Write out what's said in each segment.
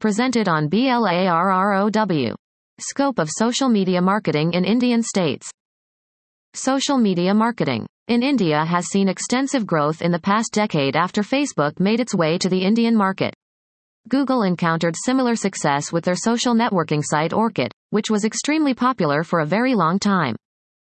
Presented on BLARROW. Scope of social media marketing in Indian states. Social media marketing in India has seen extensive growth in the past decade after Facebook made its way to the Indian market. Google encountered similar success with their social networking site Orkut, which was extremely popular for a very long time.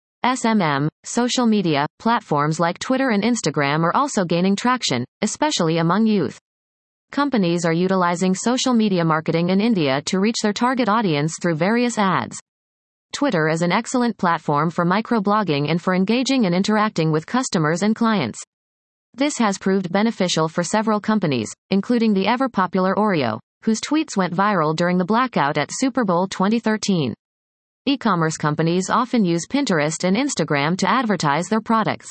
Social media platforms like Twitter and Instagram are also gaining traction, especially among youth. Companies are utilizing social media marketing in India to reach their target audience through various ads. Twitter is an excellent platform for microblogging and for engaging and interacting with customers and clients. This has proved beneficial for several companies, including the ever-popular Oreo, whose tweets went viral during the blackout at Super Bowl 2013. E-commerce companies often use Pinterest and Instagram to advertise their products.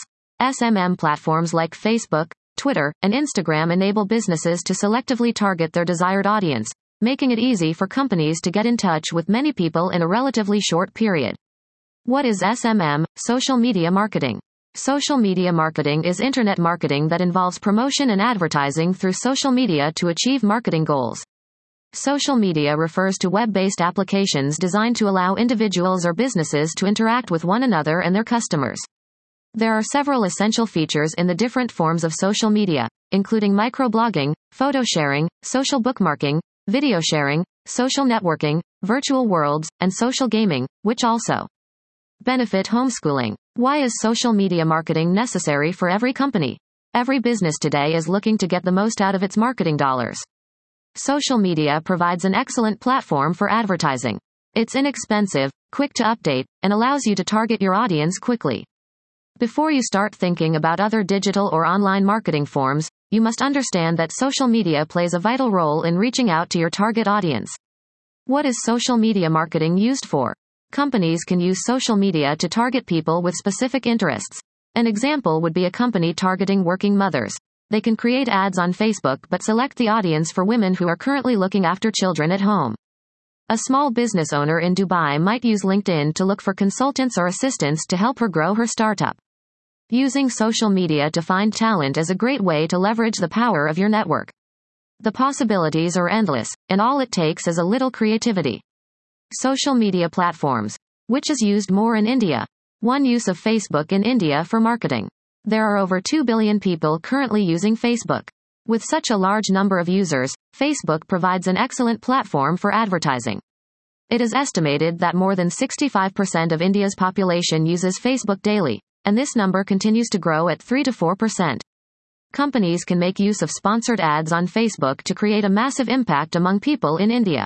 Platforms like Facebook, Twitter, and Instagram enable businesses to selectively target their desired audience, making it easy for companies to get in touch with many people in a relatively short period. What is social media marketing? Social media marketing is internet marketing that involves promotion and advertising through social media to achieve marketing goals. Social media refers to web-based applications designed to allow individuals or businesses to interact with one another and their customers. There are several essential features in the different forms of social media, including microblogging, photo sharing, social bookmarking, video sharing, social networking, virtual worlds, and social gaming, which also benefit homeschooling. Why is social media marketing necessary for every company? Every business today is looking to get the most out of its marketing dollars. Social media provides an excellent platform for advertising. It's inexpensive, quick to update, and allows you to target your audience quickly. Before you start thinking about other digital or online marketing forms, you must understand that social media plays a vital role in reaching out to your target audience. What is social media marketing used for? Companies can use social media to target people with specific interests. An example would be a company targeting working mothers. They can create ads on Facebook but select the audience for women who are currently looking after children at home. A small business owner in Dubai might use LinkedIn to look for consultants or assistants to help her grow her startup. Using social media to find talent is a great way to leverage the power of your network. The possibilities are endless, and all it takes is a little creativity. Social media platforms. Which is used more in India? One use of Facebook in India for marketing. There are over 2 billion people currently using Facebook. With such a large number of users, Facebook provides an excellent platform for advertising. It is estimated that more than 65% of India's population uses Facebook daily, and this number continues to grow at 3 to 4%. Companies can make use of sponsored ads on Facebook to create a massive impact among people in India.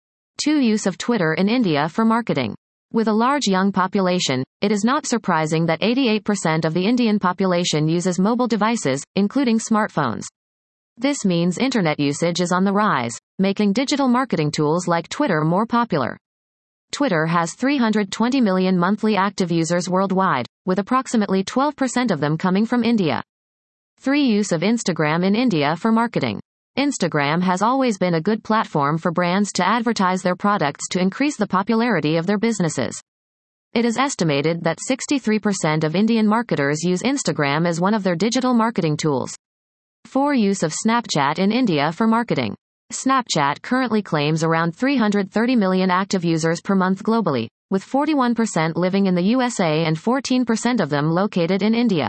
2. Use of Twitter in India for marketing. With a large young population, it is not surprising that 88% of the Indian population uses mobile devices, including smartphones. This means internet usage is on the rise, making digital marketing tools like Twitter more popular. Twitter has 320 million monthly active users worldwide, with approximately 12% of them coming from India. 3. Use of Instagram in India for marketing. Instagram has always been a good platform for brands to advertise their products to increase the popularity of their businesses. It is estimated that 63% of Indian marketers use Instagram as one of their digital marketing tools. 4. Use of Snapchat in India for marketing. Snapchat currently claims around 330 million active users per month globally, with 41% living in the USA and 14% of them located in India.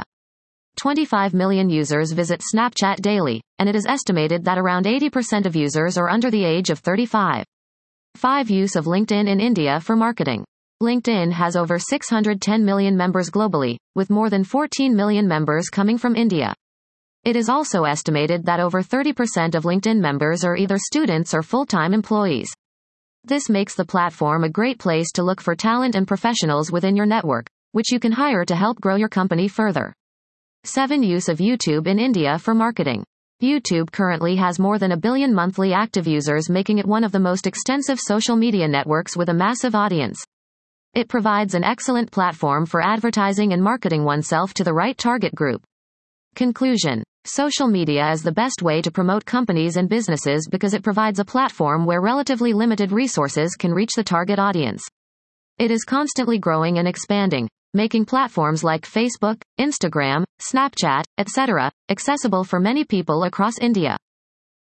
25 million users visit Snapchat daily, and it is estimated that around 80% of users are under the age of 35. 5. Use of LinkedIn in India for marketing. LinkedIn has over 610 million members globally, with more than 14 million members coming from India. It is also estimated that over 30% of LinkedIn members are either students or full-time employees. This makes the platform a great place to look for talent and professionals within your network, which you can hire to help grow your company further. 7. Use of YouTube in India for marketing. YouTube currently has more than 1 billion monthly active users, making it one of the most extensive social media networks with a massive audience. It provides an excellent platform for advertising and marketing oneself to the right target group. Conclusion. Social media is the best way to promote companies and businesses because it provides a platform where relatively limited resources can reach the target audience. It is constantly growing and expanding, making platforms like Facebook, Instagram, Snapchat, etc., accessible for many people across India.